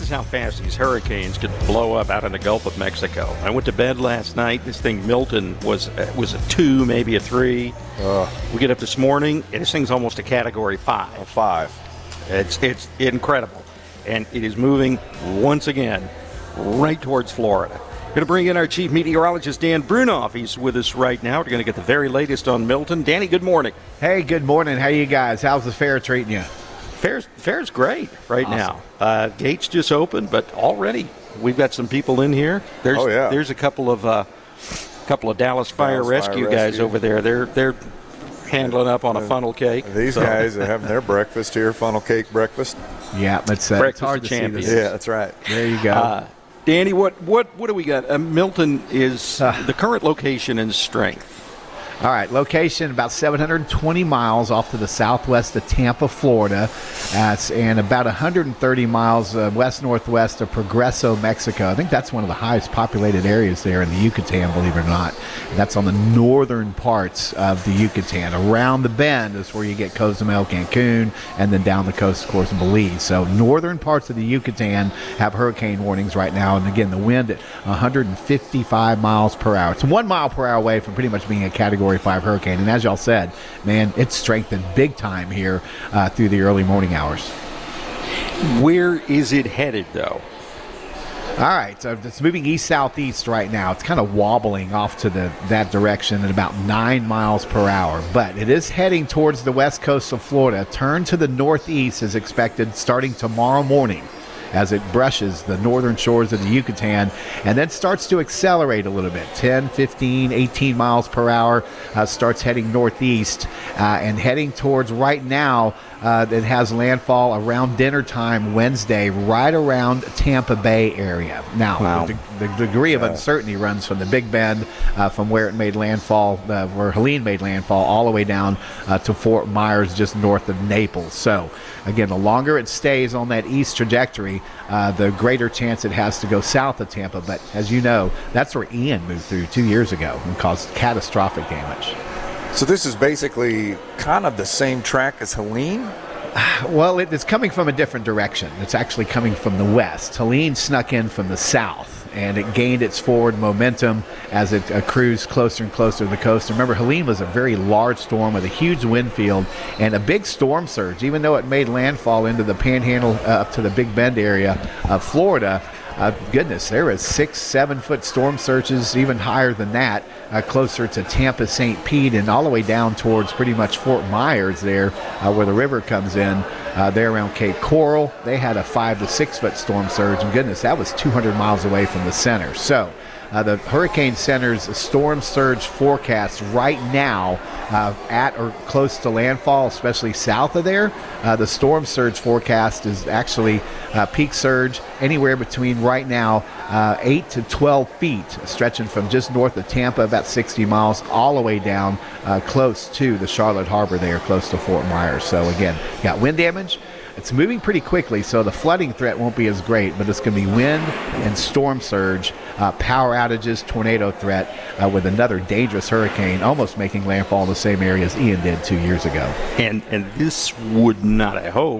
is how fast these hurricanes could blow up out in the Gulf of Mexico. I went to bed last night. This thing, Milton, was a 2, maybe a 3. We get up this morning, and this thing's almost a Category 5. A 5. It's incredible. And it is moving once again right towards Florida. Going to bring in our chief meteorologist, Dan Brunoff. He's with us right now. We're going to get the very latest on Milton. Danny, good morning. Hey, good morning. How you guys? How's the fair treating you? Fair's great right Awesome. now. Gates just opened, but already we've got some people in here. There's a couple of Dallas Fire Rescue guys over there. They're handling up on a funnel cake. These guys are having their breakfast here, funnel cake breakfast. Yeah, it's hard to see this. Yeah, that's right. There you go. Danny, what do we got? Milton is the current location and strength. All right, location about 720 miles off to the southwest of Tampa, Florida, and about 130 miles west-northwest of Progreso, Mexico. I think that's one of the highest populated areas there in the Yucatan, believe it or not. And that's on the northern parts of the Yucatan. Around the bend is where you get Cozumel, Cancun, and then down the coast, of course, Belize. So northern parts of the Yucatan have hurricane warnings right now. And, again, the wind at 155 miles per hour. It's 1 mile per hour away from pretty much being a Category 5 hurricane. And as y'all said, man, it's strengthened big time here through the early morning hours. Where is it headed, though? All right, so it's moving east-southeast right now. It's kind of wobbling off to that direction at about 9 miles per hour, but it is heading towards the west coast of Florida. Turn to the northeast is expected starting tomorrow morning as it brushes the northern shores of the Yucatan and then starts to accelerate a little bit. 10, 15, 18 miles per hour, starts heading northeast and heading towards right now. It has landfall around dinner time Wednesday, right around Tampa Bay area. Now, the degree of uncertainty runs from the Big Bend, from where it made landfall, where Helene made landfall, all the way down to Fort Myers, just north of Naples. So, again, the longer it stays on that east trajectory, the greater chance it has to go south of Tampa. But as you know, that's where Ian moved through 2 years ago and caused catastrophic damage. So this is basically kind of the same track as Helene? Well, it's coming from a different direction. It's actually coming from the west. Helene snuck in from the south, and it gained its forward momentum as it cruised closer and closer to the coast. Remember, Helene was a very large storm with a huge wind field and a big storm surge. Even though it made landfall into the panhandle up to the Big Bend area of Florida, goodness, there was 6-7 foot storm surges, even higher than that, closer to Tampa, St. Pete, and all the way down towards pretty much Fort Myers there, where the river comes in. There around Cape Coral, they had a 5 to 6 foot storm surge, and goodness, that was 200 miles away from the center. So the Hurricane Center's storm surge forecast right now at or close to landfall, especially south of there, the storm surge forecast is actually peak surge anywhere between right now 8 to 12 feet, stretching from just north of Tampa, about 60 miles, all the way down close to the Charlotte Harbor there, close to Fort Myers. So again, got wind damage. It's moving pretty quickly, so the flooding threat won't be as great, but it's going to be wind and storm surge, power outages, tornado threat, with another dangerous hurricane almost making landfall in the same area as Ian did 2 years ago. And this would not, I hope,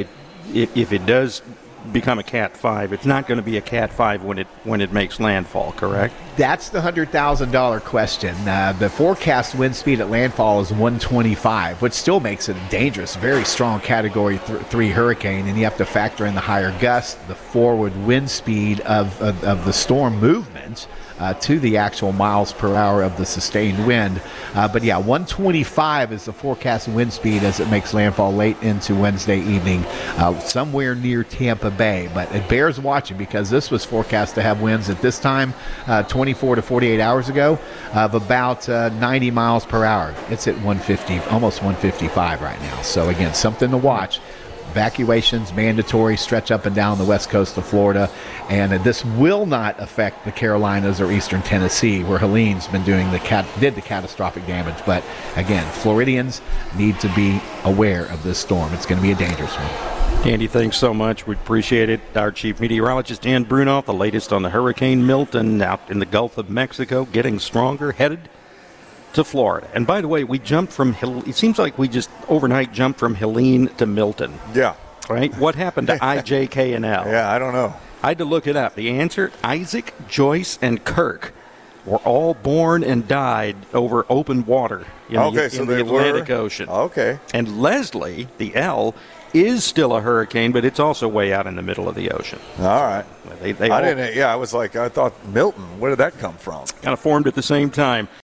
if it does become a Cat 5, it's not going to be a Cat 5 when it makes landfall, correct? That's the $100,000 question. The forecast wind speed at landfall is 125, which still makes it a dangerous, very strong Category 3 hurricane, and you have to factor in the higher gusts, the forward wind speed of the storm movement to the actual miles per hour of the sustained wind. But yeah, 125 is the forecast wind speed as it makes landfall late into Wednesday evening, somewhere near Tampa Bay. But it bears watching because this was forecast to have winds at this time 24 to 48 hours ago of about 90 miles per hour. It's at 150, almost 155 right now. So again, something to watch. Evacuations mandatory, stretch up and down the west coast of Florida, and this will not affect the Carolinas or eastern Tennessee, where Helene's been doing the catastrophic damage. But again, Floridians need to be aware of this storm. It's going to be a dangerous one. Andy, thanks so much. We appreciate it. Our chief meteorologist, Dan Brunoff, the latest on the Hurricane Milton out in the Gulf of Mexico, getting stronger, headed to Florida. And by the way, we jumped from it seems like we just overnight jumped from Helene to Milton. Yeah. right? What happened to I, J, K, and L? Yeah, I don't know. I had to look it up. The answer, Isaac, Joyce, and Kirk were all born and died over open water in the Atlantic Ocean. Okay. And Leslie, the L, is still a hurricane, but it's also way out in the middle of the ocean. All right. They all I thought Milton, where did that come from? kind of formed at the same time.